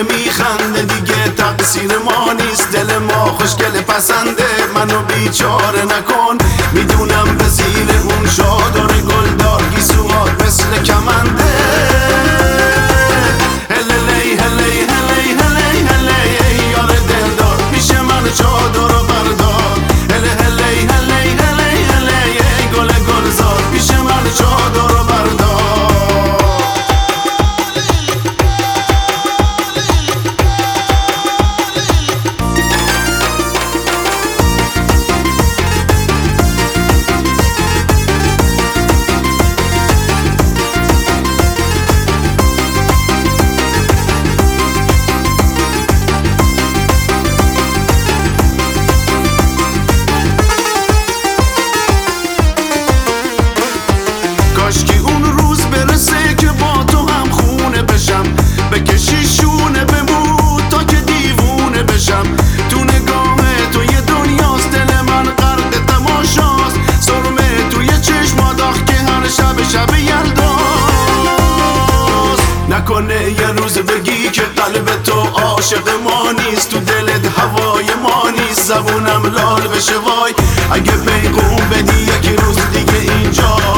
میخنده دیگه تقصیر ما نیست. دل ما خوشگل پسنده، منو بیچاره نکن. میدونم به زیر اون شادار گلدار گیسوات مثل کمنده. هلی هلی هلی هلی هلی یار دلدار پیش من چادر و بردار. هلی هلی هلی هلی هلی گل گلزار پیش من چادر و بردار. کاشکی اون روز برسه که با تو هم خونه بشم، بکشی شونه بمون تا که دیوونه بشم. تو نگاه تو یه دنیاست، دل من غرق تماشاست. سرمه توی چشمات آخ که هر شب یلداست. نکنه یه روز بگی که قلب تو عاشق ما نیست، تو دلت هوای ما نیست. زبونم لال بشه وای اگه پیغون بدی یکی روز دیگه اینجا